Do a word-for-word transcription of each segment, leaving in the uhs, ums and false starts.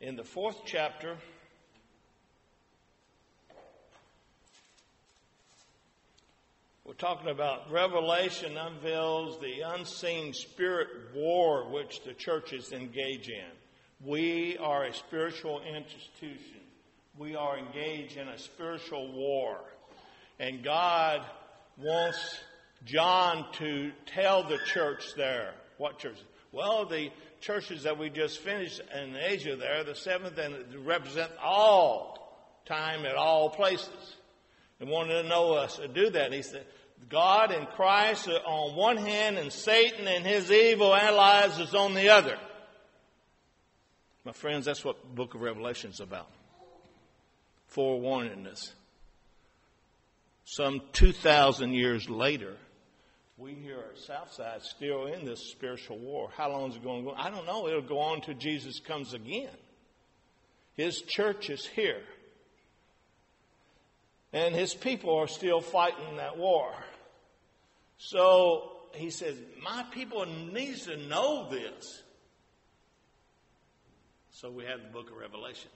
in the fourth chapter, we're talking about Revelation unveils the unseen spirit war which the churches engage in. We are a spiritual institution. We are engaged in a spiritual war. And God wants John to tell the church there. What church? Well, the churches that we just finished in Asia there, the seventh, and represent all time at all places. They wanted to know us to do that. He said, God and Christ are on one hand, and Satan and his evil allies is on the other. My friends, that's what the book of Revelation is about. Forewarning us. Some two thousand years later, we here at Southside still in this spiritual war. How long is it going to go? I don't know. It'll go on till Jesus comes again. His church is here. And his people are still fighting that war. So he says, my people needs to know this. So we have the book of Revelation.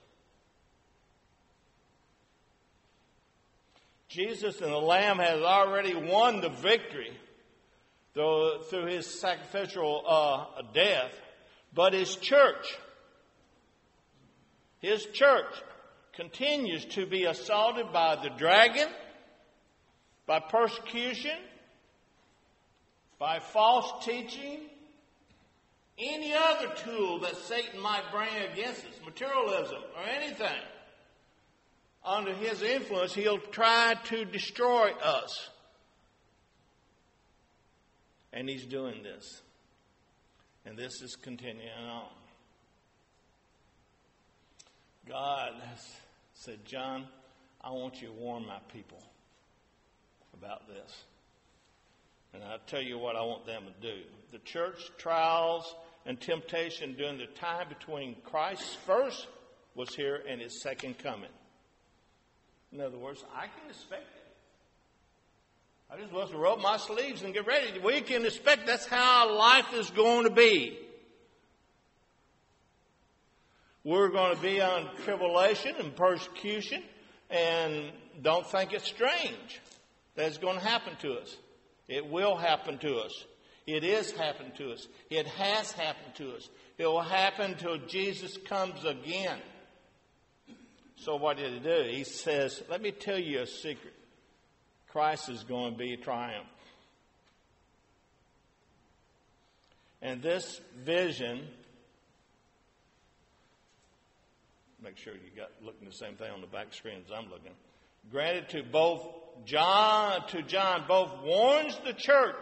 Jesus and the Lamb has already won the victory through, through his sacrificial uh, death. But his church, his church continues to be assaulted by the dragon, by persecution, by false teaching, any other tool that Satan might bring against us, materialism or anything. Under his influence, he'll try to destroy us. And he's doing this. And this is continuing on. God has said, John, I want you to warn my people about this. And I'll tell you what I want them to do. The church trials and temptation during the time between Christ's first was here and his second coming. In other words, I can expect it. I just want to roll up my sleeves and get ready. We can expect that's how life is going to be. We're going to be on tribulation and persecution, and don't think it's strange that it's going to happen to us. It will happen to us. It is happening to us. It has happened to us. It will happen till Jesus comes again. So what did he do? He says, let me tell you a secret. Christ is going to be a triumph. And this vision, make sure you got looking the same thing on the back screen as I'm looking, granted to both John, to John, both warns the church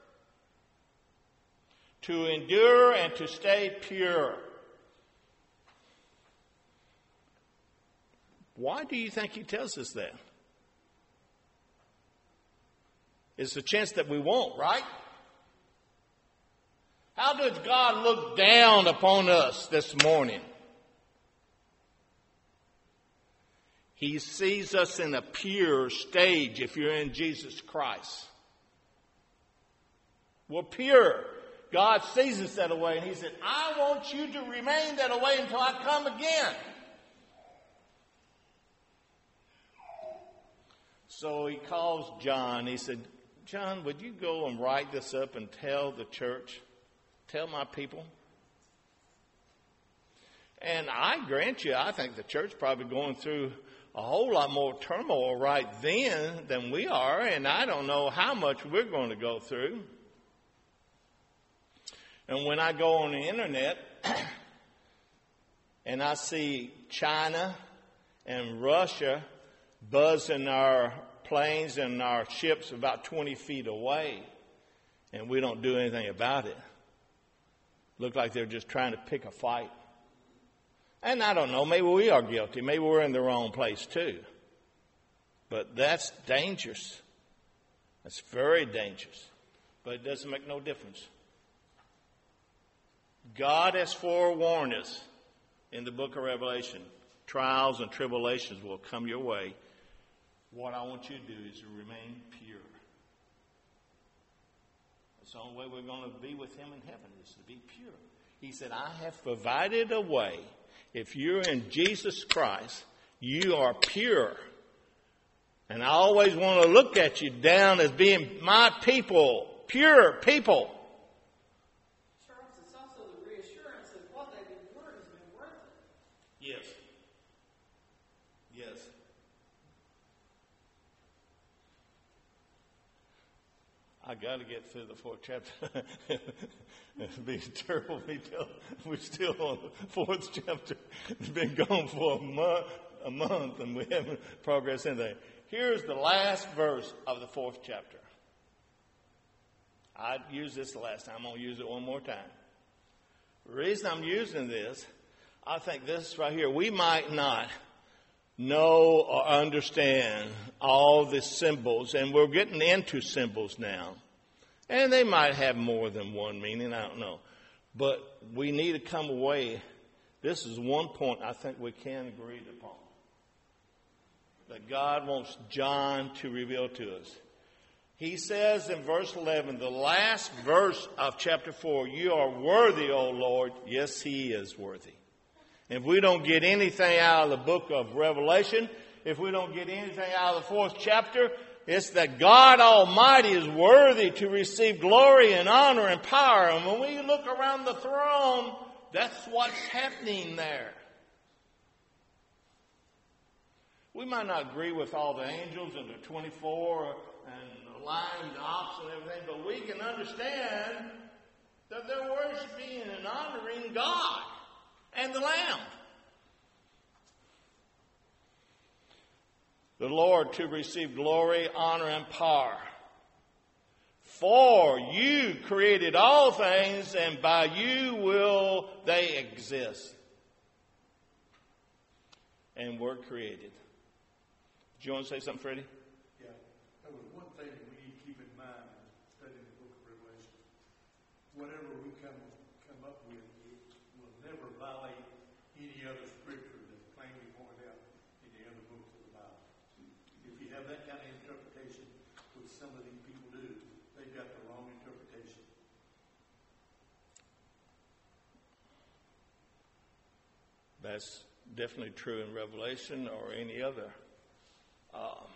to endure and to stay pure. Why do you think he tells us that? It's a chance that we won't, right? How does God look down upon us this morning? He sees us in a pure stage if you're in Jesus Christ. We're pure. God sees us that way, and he said, I want you to remain that way until I come again. So he calls John. He said, John, would you go and write this up and tell the church, tell my people? And I grant you, I think the church probably going through a whole lot more turmoil right then than we are, and I don't know how much we're going to go through. And when I go on the internet and I see China and Russia buzzing our planes and our ships about twenty feet away, and we don't do anything about it. Look like they're just trying to pick a fight. And I don't know, maybe we are guilty. Maybe we're in the wrong place too. But that's dangerous. That's very dangerous. But it doesn't make no difference. God has forewarned us in the book of Revelation. Trials and tribulations will come your way. What I want you to do is to remain pure. That's the only way we're going to be with him in heaven, is to be pure. He said, I have provided a way. If you're in Jesus Christ, you are pure. And I always want to look at you down as being my people, pure people. Charles, it's also the reassurance that what they've endured has been worth it. Yes. Yes. I got to get through the fourth chapter. It'd be terrible if we tell we're still on the fourth chapter. It's been gone for a month, a month, and we haven't progressed in there. Here's the last verse of the fourth chapter. I used this the last time. I'm going to use it one more time. The reason I'm using this, I think this right here, we might not know or understand all the symbols, and we're getting into symbols now. And they might have more than one meaning, I don't know. But we need to come away. This is one point I think we can agree upon. That God wants John to reveal to us. He says in verse eleven, the last verse of chapter four, you are worthy, O Lord. Yes, he is worthy. If we don't get anything out of the book of Revelation, if we don't get anything out of the fourth chapter, it's that God Almighty is worthy to receive glory and honor and power. And when we look around the throne, that's what's happening there. We might not agree with all the angels and the twenty-four and the lion, the ox and everything, but we can understand that they're worshiping and honoring God and the Lamb. The Lord to receive glory, honor, and power. For you created all things, and by you will they exist. And were created. Do you want to say something, Freddie? Yeah. There was one thing that we need to keep in mind in studying the book of Revelation. Whatever we come come up with, it will never violate any other scripture that's plainly pointed out in the other books of the Bible. If you have that kind of interpretation, which some of these people do, they've got the wrong interpretation. That's definitely true in Revelation or any other um,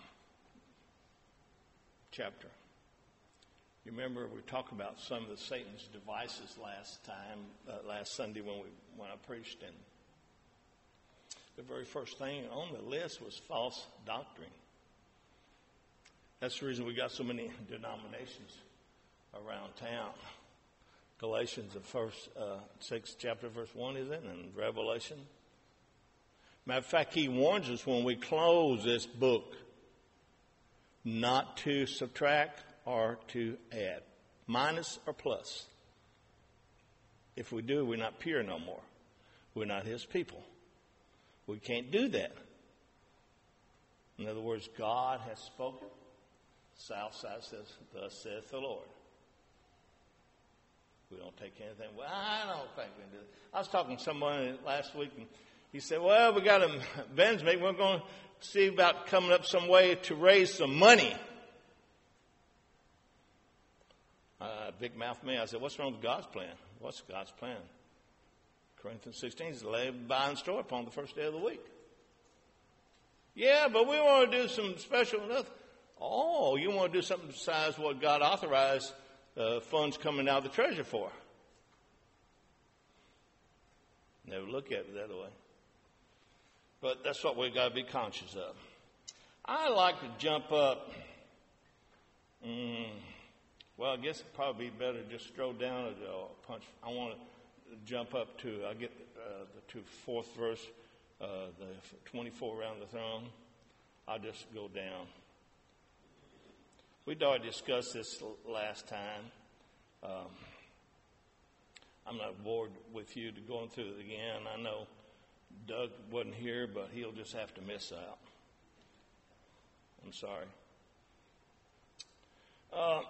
chapter. You remember we talked about some of the Satan's devices last time, uh, last Sunday when we when I preached, and the very first thing on the list was false doctrine. That's the reason we got so many denominations around town. Galatians, the first uh, sixth chapter, verse one, is it? And Revelation. Matter of fact, he warns us when we close this book not to subtract or to add, minus or plus. If we do, we're not pure no more. We're not his people. We can't do that. In other words, God has spoken. Southside says, thus saith the Lord. We don't take anything. Well, I don't think we can do it. I was talking to someone last week, and he said, well, we got a Ben's meeting. We're going to see about coming up some way to raise some money. Uh, big mouth me. I said, what's wrong with God's plan? What's God's plan? Corinthians sixteen is to lay, buy, and store upon the first day of the week. Yeah, but we want to do some special stuff. Oh, you want to do something besides what God authorized uh, funds coming out of the treasury for? Never look at it the other way. But that's what we've got to be conscious of. I like to jump up. Mm, well, I guess it'd probably be better to just stroll down or punch. I want to jump up to, I get uh, the to fourth verse, uh, the twenty-four around the throne. I'll just go down. We'd already discussed this last time. Um, I'm not bored with you to going through it again. I know Doug wasn't here, but he'll just have to miss out. I'm sorry. Uh,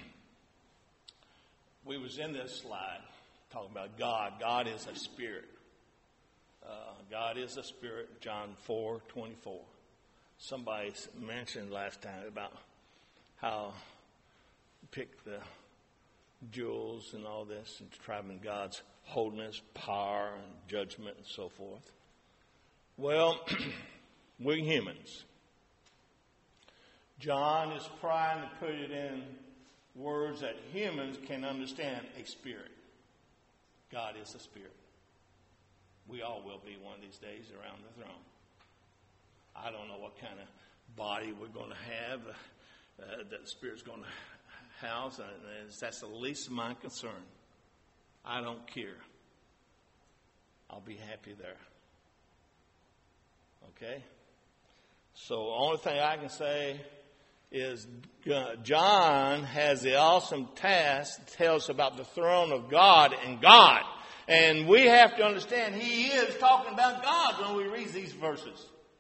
we was in this slide talking about God. God is a spirit. Uh, God is a spirit, John four twenty-four. Somebody mentioned last time about how pick the jewels and all this and describing God's holiness, power, and judgment and so forth. Well, we're humans. John is trying to put it in words that humans can understand. A spirit. God is a spirit. We all will be one of these days around the throne. I don't know what kind of body we're going to have uh, that the Spirit's going to house. And that's the least of my concern. I don't care. I'll be happy there. Okay? So the only thing I can say is John has the awesome task to tell us about the throne of God and God. And we have to understand he is talking about God when we read these verses.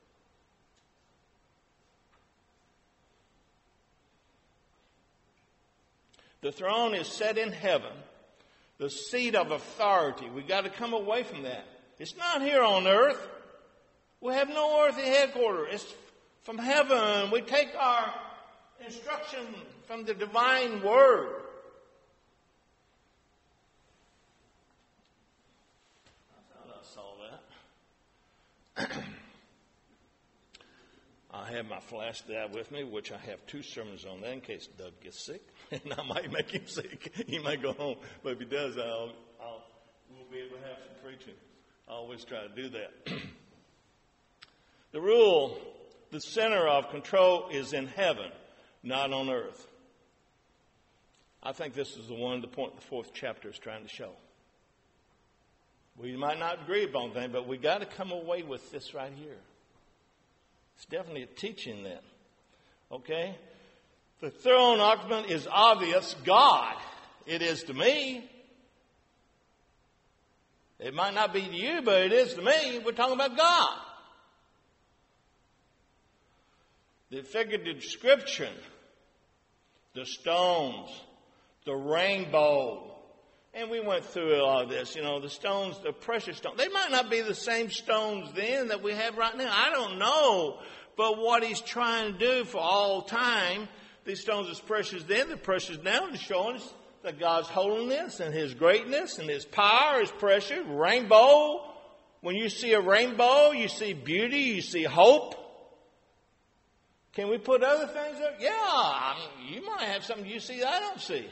The throne is set in heaven, the seat of authority. We've got to come away from that. It's not here on earth. We have no earthly headquarters. It's from heaven. We take our instruction from the divine word. I thought I saw that. I have my flash drive with me, which I have two sermons on that in case Doug gets sick. And I might make him sick. He might go home. But if he does, I'll, I'll, we'll be able to have some preaching. I always try to do that. The rule, the center of control is in heaven, not on earth. I think this is the one the point the fourth chapter is trying to show. We might not agree upon things, but we got to come away with this right here. It's definitely a teaching then. Okay? The throne occupant is obvious God. It is to me. It might not be to you, but it is to me. We're talking about God. The figurative description, the stones, the rainbow. And we went through all of this. You know, the stones, the precious stones. They might not be the same stones then that we have right now. I don't know. But what he's trying to do for all time, these stones is precious then, they're precious now. He's showing us that God's holiness and his greatness and his power is precious. Rainbow. When you see a rainbow, you see beauty, you see hope. Can we put other things up? Yeah, I mean, you might have something you see that I don't see.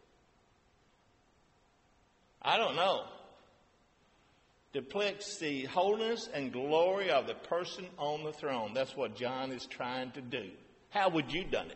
I don't know. Depicts the holiness and glory of the person on the throne. That's what John is trying to do. How would you done it?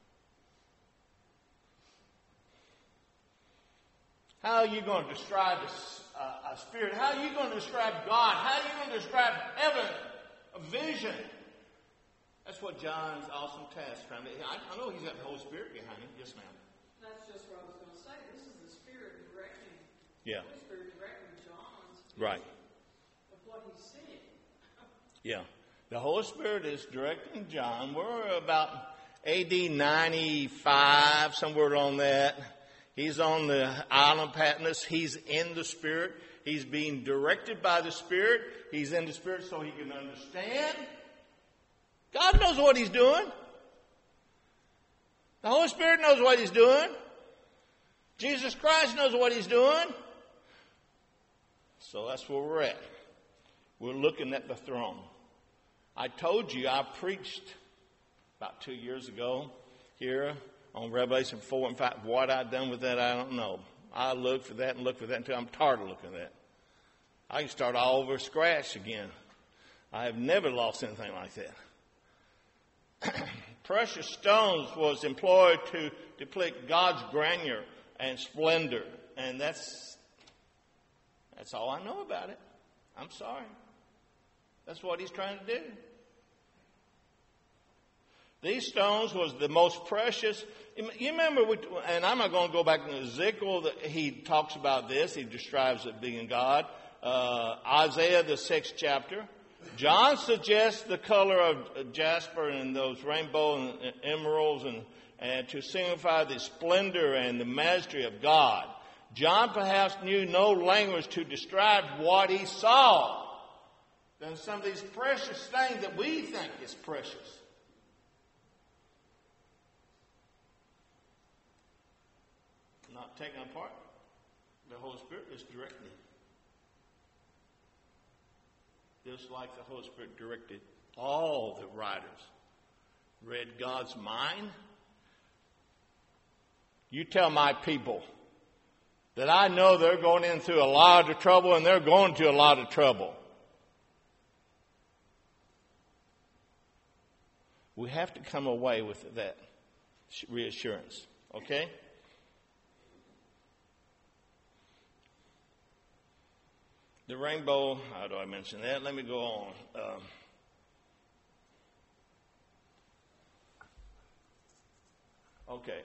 How are you going to describe a, a, a spirit? How are you going to describe God? How are you going to describe heaven? A vision. That's what John's awesome task trying to. I, I know he's got the Holy Spirit behind him. Yes, ma'am. That's just what I was going to say. This is the Spirit directing. Yeah. The Holy Spirit directing John's right. Of what he's seeing. Yeah. The Holy Spirit is directing John. We're about A D ninety-five, somewhere on that. He's on the island of Patmos. He's in the Spirit. He's being directed by the Spirit. He's in the Spirit so he can understand. God knows what he's doing. The Holy Spirit knows what he's doing. Jesus Christ knows what he's doing. So that's where we're at. We're looking at the throne. I told you I preached about two years ago here on Revelation four and five. What I've done with that, I don't know. I look for that and look for that until I'm tired of looking at that. I can start all over scratch again. I have never lost anything like that. Precious stones was employed to depict God's grandeur and splendor. And that's that's all I know about it. I'm sorry. That's what he's trying to do. These stones was the most precious. You remember, we, and I'm not going to go back to Ezekiel. He talks about this. He describes it being God. Uh, Isaiah, the sixth chapter. John suggests the color of jasper and those rainbow and emeralds and, and to signify the splendor and the majesty of God. John perhaps knew no language to describe what he saw than some of these precious things that we think is precious. Not taken apart. The Holy Spirit is directing. just like the Holy Spirit directed all the writers. Read God's mind. You tell my people that I know they're going in through a lot of trouble, and they're going to a lot of trouble. We have to come away with that reassurance, okay? The rainbow, how do I mention that? Let me go on. Um, okay.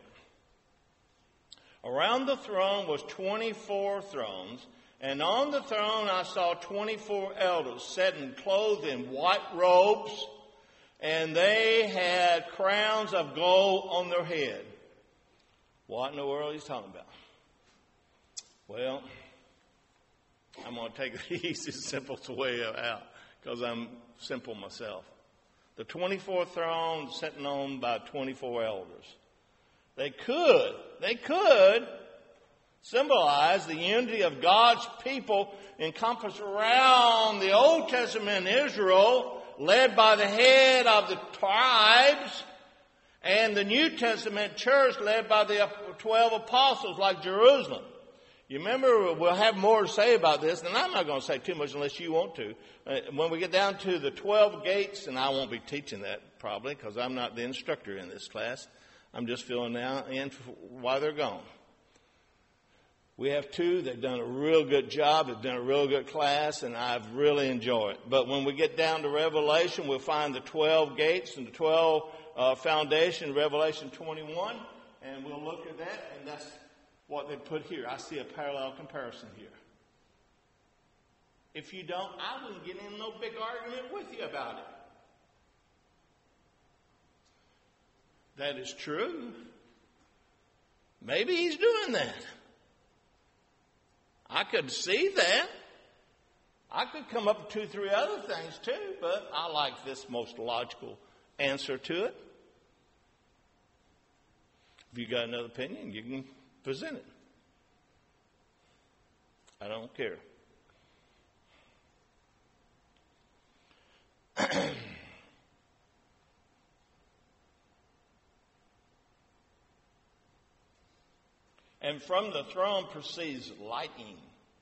Around the throne was twenty-four thrones, and on the throne I saw twenty-four elders sitting clothed in white robes, and they had crowns of gold on their head. What in the world is he talking about? Well, I'm going to take the easiest, simplest way out because I'm simple myself. The twenty-four thrones sitting on by twenty-four elders. They could, they could symbolize the unity of God's people encompassed around the Old Testament Israel, led by the head of the tribes, and the New Testament church led by the twelve apostles like Jerusalem. You remember, we'll have more to say about this, and I'm not going to say too much unless you want to. Uh, when we get down to the twelve gates, and I won't be teaching that probably because I'm not the instructor in this class. I'm just filling out in while they're gone. We have two. They've done a real good job. They've done a real good class, and I've really enjoyed it. But when we get down to Revelation, we'll find the twelve gates and the twelve uh, foundation, Revelation twenty-one, and we'll look at that, and that's what they put here. I see a parallel comparison here. If you don't, I wouldn't get in no big argument with you about it. That is true. Maybe he's doing that. I could see that. I could come up with two, three other things too, but I like this most logical answer to it. If you got another opinion, you can present it. I don't care. And from the throne proceeds lightning,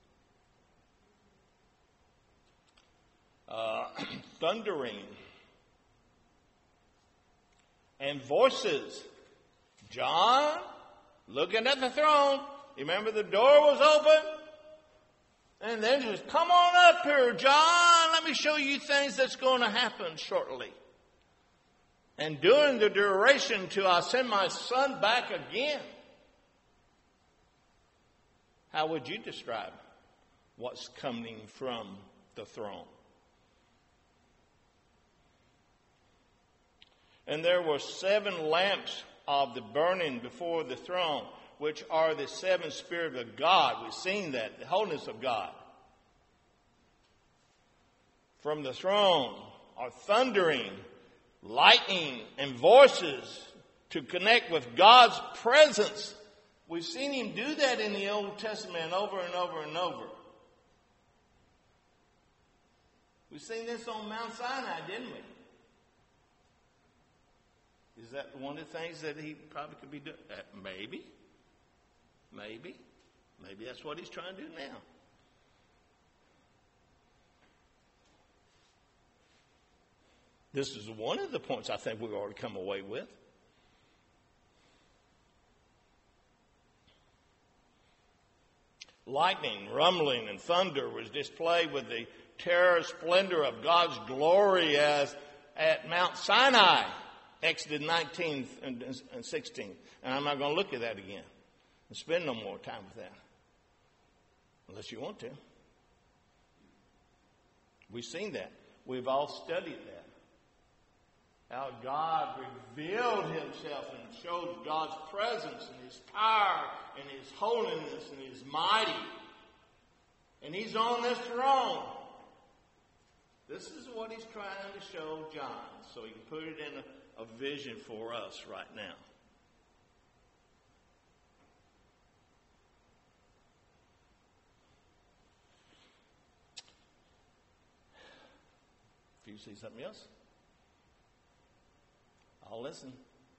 uh, thundering, and voices. John, looking at the throne, you remember the door was open? And then just, come on up here, John. Let me show you things that's going to happen shortly. And during the duration till I send my son back again. How would you describe what's coming from the throne? And there were seven lamps of the burning before the throne, which are the seven spirits of God. We've seen that, the holiness of God. From the throne are thundering, lightning, and voices to connect with God's presence. We've seen him do that in the Old Testament over and over and over. We've seen this on Mount Sinai, didn't we? Is that one of the things that he probably could be doing? Uh, maybe. Maybe. Maybe that's what he's trying to do now. This is one of the points I think we've already come away with. Lightning, rumbling, and thunder was displayed with the terror splendor of God's glory as at Mount Sinai, Exodus nineteen and sixteen. And I'm not going to look at that again and spend no more time with that. Unless you want to. We've seen that. We've all studied that. How God revealed himself and showed God's presence and his power and his holiness and his mighty. And he's on this throne. This is what he's trying to show John, so he can put it in a, a vision for us right now. you see something else, I'll listen.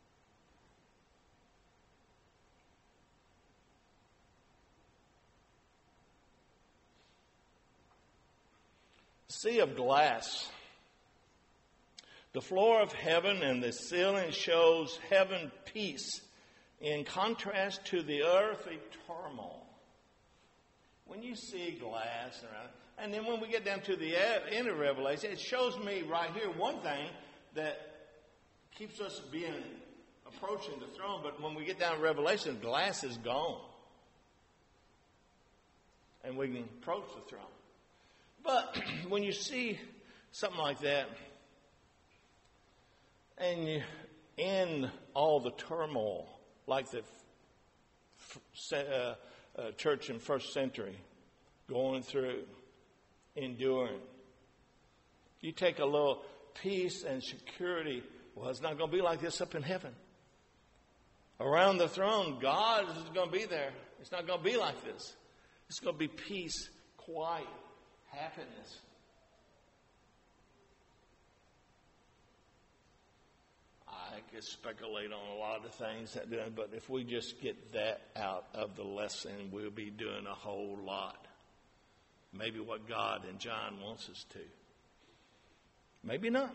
Sea of glass. The floor of heaven and the ceiling shows heaven peace in contrast to the earthly turmoil. When you see glass around, and then when we get down to the end of Revelation, it shows me right here one thing that keeps us being approaching the throne. But when we get down to Revelation, glass is gone, and we can approach the throne. But when you see something like that, and you end all the turmoil, like the uh, uh, church in first century, going through, enduring, you take a little peace and security. Well, it's not going to be like this up in heaven. Around the throne, God is going to be there. It's not going to be like this. It's going to be peace, quiet, happiness. I could speculate on a lot of things, that, but if we just get that out of the lesson, we'll be doing a whole lot. Maybe what God and John wants us to. Maybe not.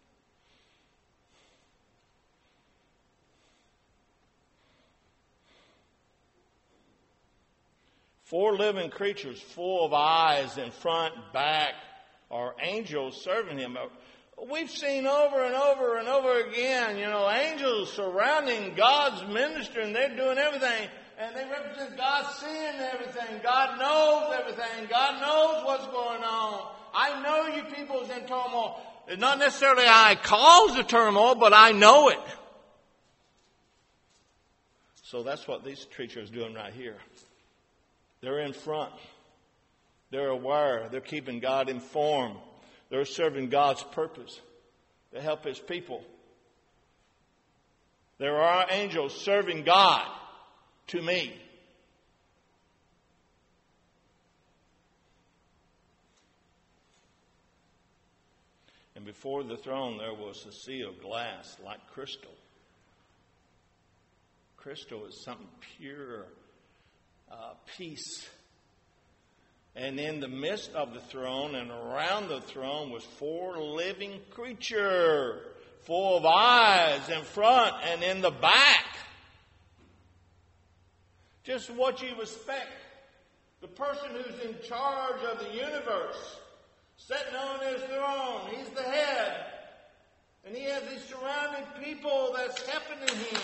Four living creatures full of eyes in front, back, are angels serving him. We've seen over and over and over again, you know, angels surrounding God's minister, and they're doing everything. And they represent God seeing everything. God knows everything. God knows what's going on. I know you people's in turmoil. It's not necessarily I cause the turmoil, but I know it. So that's what these creatures are doing right here. They're in front. They're aware. They're keeping God informed. They're serving God's purpose to help His people. There are angels serving God to me. And before the throne there was a sea of glass like crystal. Crystal is something pure, uh, peace. And in the midst of the throne and around the throne was four living creatures, full of eyes in front and in the back. Just what you expect. The person who's in charge of the universe, sitting on his throne, he's the head. And he has these surrounding people that's helping him.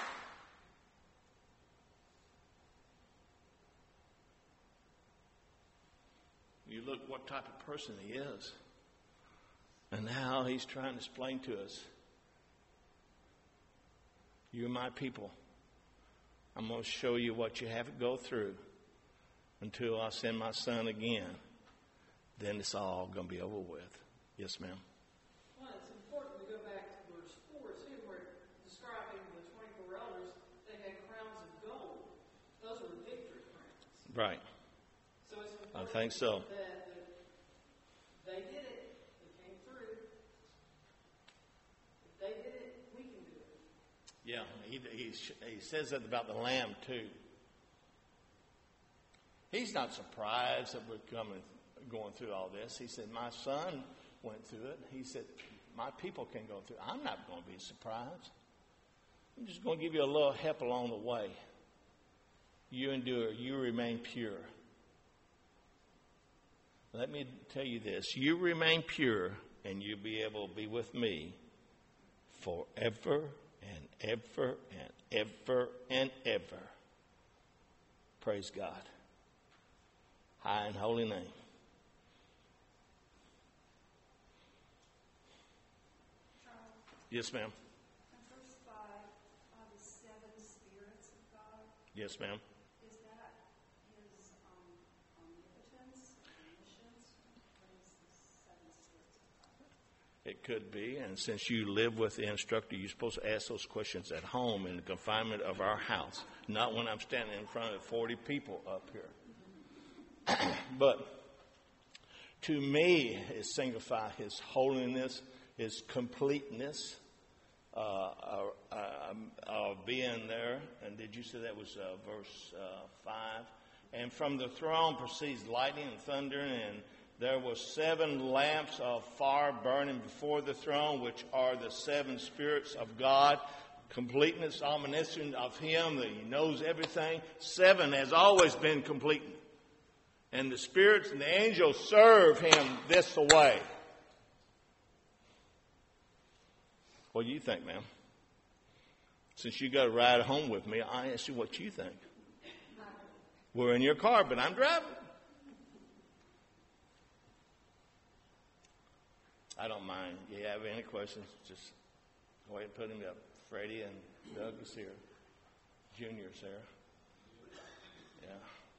You look what type of person he is. And how he's trying to explain to us. You're my people. I'm going to show you what you have to go through until I send my son again. Then it's all going to be over with. Yes, ma'am. Well, it's important to go back to verse four, too, where describing the twenty-four elders, they had crowns of gold. Those were victory crowns. Right. So it's I important think so. that, that they did it. They came through. If they did it, we can do it. Yeah, he, he, he says that about the Lamb, too. He's not surprised that we're coming, going through all this. He said, my son went through it. He said, my people can go through it. I'm not going to be surprised. I'm just going to give you a little help along the way. You endure. You remain pure. Let me tell you this. You remain pure, and you'll be able to be with me forever and ever and ever and ever. Praise God. High and holy name. Charles, Yes, ma'am. in verse five, are the seven spirits of God? Yes, ma'am. Is that his um, omnipotence, omniscience? What is the seven spirits of God? It could be, and since you live with the instructor, you're supposed to ask those questions at home in the confinement of our house, not when I'm standing in front of forty people up here. But To me, it signifies His holiness, His completeness, uh, uh, uh, uh, being there. And did you say that was uh, verse uh, five? And from the throne proceeds lightning and thunder, and there were seven lamps of fire burning before the throne, which are the seven spirits of God. Completeness, omniscience of Him, that He knows everything. Seven has always been complete. And the spirits and the angels serve Him this way. What do you think, ma'am? Since you got to ride home with me, I ask you what you think. We're in your car, but I'm driving. I don't mind. If you have any questions, just go ahead and put them up. Freddie and Doug is here. Junior's here. Yeah.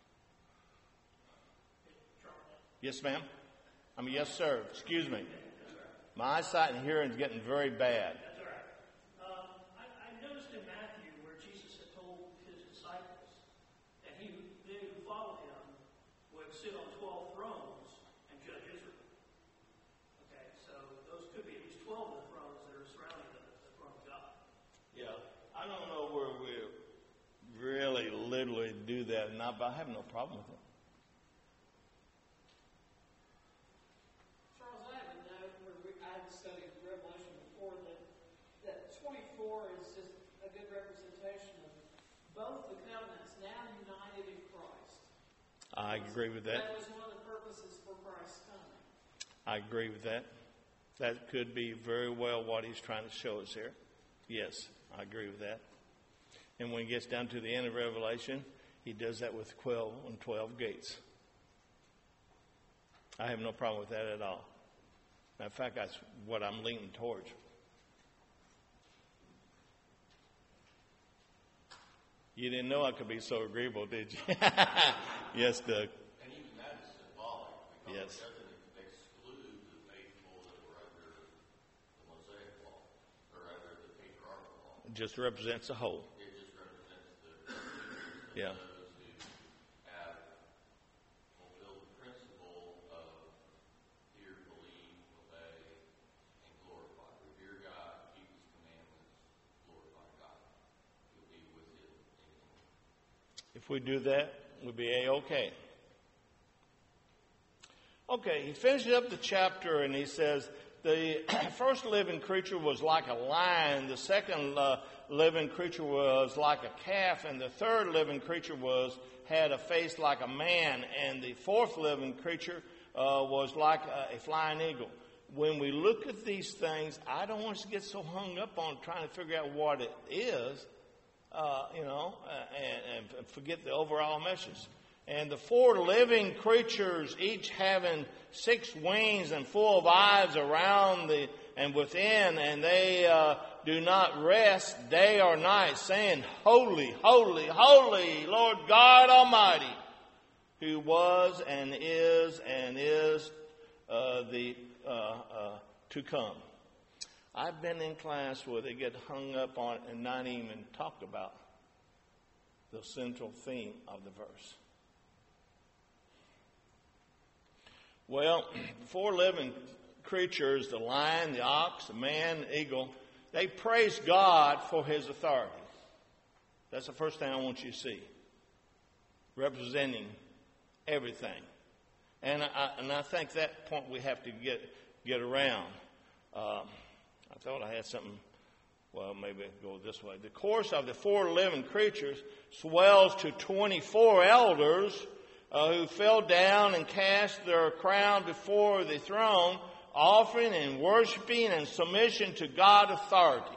Yes, ma'am? I mean, yes, sir. Excuse me. My eyesight and hearing is getting very bad. That's all right. Um, I, I noticed in Matthew where Jesus had told His disciples that He, they who follow Him would sit on twelve thrones and judge Israel. Okay, so those could be at least twelve of the thrones that are surrounding the, the throne of God. Yeah, I don't know where we really literally do that or not, but I have no problem with it. Charles, I have a note where we, I had studied Revelation before that, that twenty-four is just a good representation of both the covenants now united in Christ. I agree with that. That was one of the purposes for Christ's coming. I agree with that. That could be very well what He's trying to show us here. Yes, I agree with that. And when He gets down to the end of Revelation, He does that with twelve and twelve gates. I have no problem with that at all. Matter of fact, that's what I'm leaning towards. You didn't know I could be so agreeable, did you? Yes, Doug. And even that is symbolic, because Yes. it doesn't exclude the faithful that were under the Mosaic law, or under the patriarchal law. It just represents a whole. It just represents the Yeah. those who have fulfilled the principle of hear, believe, obey, and glorify. Revere God, keep His commandments, glorify God. You'll be with Him in Him. If we do that, we'll be A-okay. Okay, he finishes up the chapter and he says, the first living creature was like a lion, the second uh, living creature was like a calf, and the third living creature was had a face like a man, and the fourth living creature uh, was like a, a flying eagle. When we look at these things, I don't want us to get so hung up on trying to figure out what it is, uh, you know, uh, and, and forget the overall message. And the four living creatures, each having six wings and full of eyes around the and within, and they uh, do not rest day or night, saying, Holy, holy, holy, Lord God Almighty, who was and is and is uh, the uh, uh, to come. I've been in class where they get hung up on it and not even talk about the central theme of the verse. Well, four living creatures, the lion, the ox, the man, the eagle, they praise God for His authority. That's the first thing I want you to see. Representing everything. And I, and I think that point we have to get get around. Um, I thought I had something, well, maybe I'll go this way. The course of the four living creatures swells to twenty-four elders uh, who fell down and cast their crown before the throne, offering and worshiping and submission to God's authority.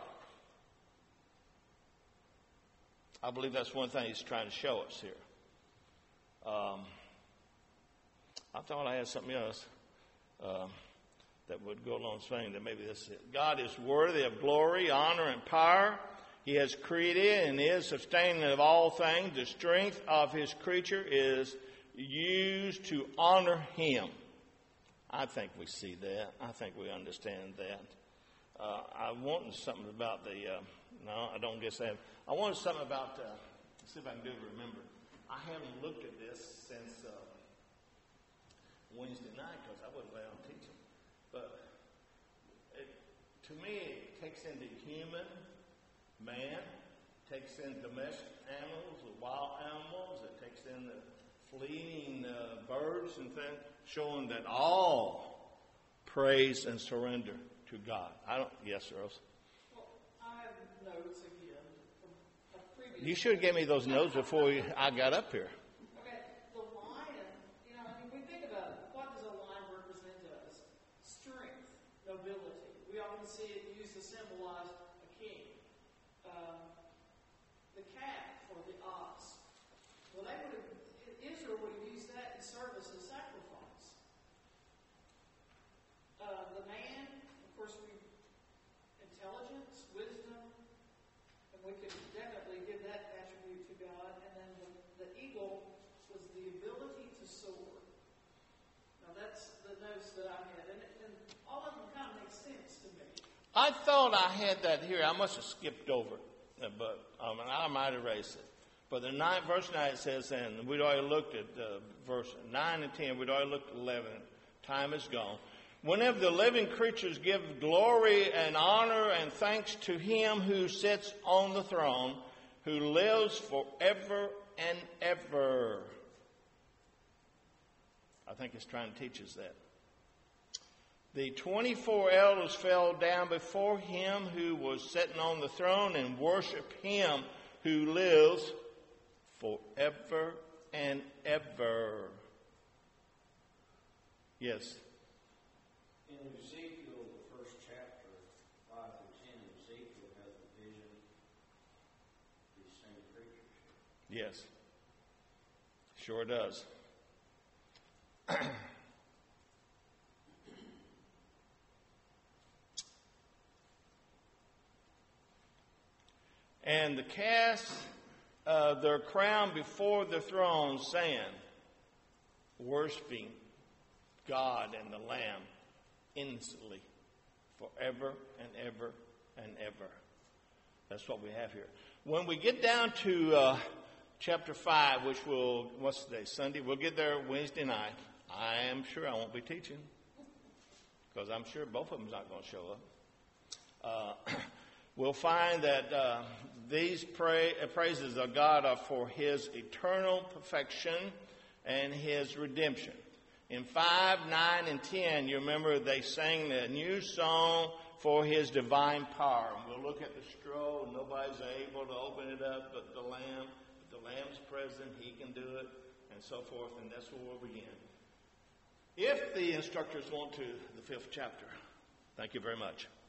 I believe that's one thing He's trying to show us here. Um, I thought I had something else uh, that would go along saying that maybe this is it. God is worthy of glory, honor, and power. He has created and is sustaining of all things. The strength of His creature is used to honor Him. I think we see that. I think we understand that. Uh, I wanted something about the, uh, no, I don't guess I have. I wanted something about, uh, let's see if I can do it remember. I haven't looked at this since uh, Wednesday night because I wouldn't let them teach them. But it, to me, it takes into human, man, takes in domestic animals, the wild animals, it takes in the fleeing uh, birds and things, showing that all praise and surrender to God. I don't. Yes, Rose. Well, I have notes again from a previous. You should have given me those notes before we, I got up here. Okay, the lion. You know, I mean, we think about it. What does a lion represent to us? Strength, nobility. We often see it used to symbolize a king. Um, the calf or the ox. Well, they would have. Israel would have used that in service and sacrifice. Uh, the man, of course, we intelligence, wisdom, and we could definitely give that attribute to God. And then the, the eagle was the ability to soar. Now that's the notes that I had, and, and all of them kind of make sense to me. I thought I had that here. I must have skipped over it, but um, I might erase it. But the ninth, verse nine, it says, and we'd already looked at uh, verse nine and ten. We'd already looked at eleven. Time is gone. Whenever the living creatures give glory and honor and thanks to him who sits on the throne, who lives forever and ever. I think it's trying to teach us that. The twenty-four elders fell down before him who was sitting on the throne and worshiped him who lives forever and ever. Yes. In Ezekiel, the first chapter, five through ten, Ezekiel has the vision of these same creatures. Yes. Sure does. And the cast uh, their crown before the throne, saying, worshiping God and the Lamb instantly, forever and ever and ever. That's what we have here. When we get down to uh, chapter five, which will, what's today, Sunday? We'll get there Wednesday night. I am sure I won't be teaching because I'm sure both of them's not going to show up. Uh, we'll find that uh, these pray, uh, praises of God are for his eternal perfection and his redemption. In five, nine, and ten, you remember they sang the new song for his divine power. And we'll look at the scroll. Nobody's able to open it up but the Lamb. But the Lamb's present. He can do it, and so forth. And that's where we'll begin. If the instructors want to, the fifth chapter. Thank you very much.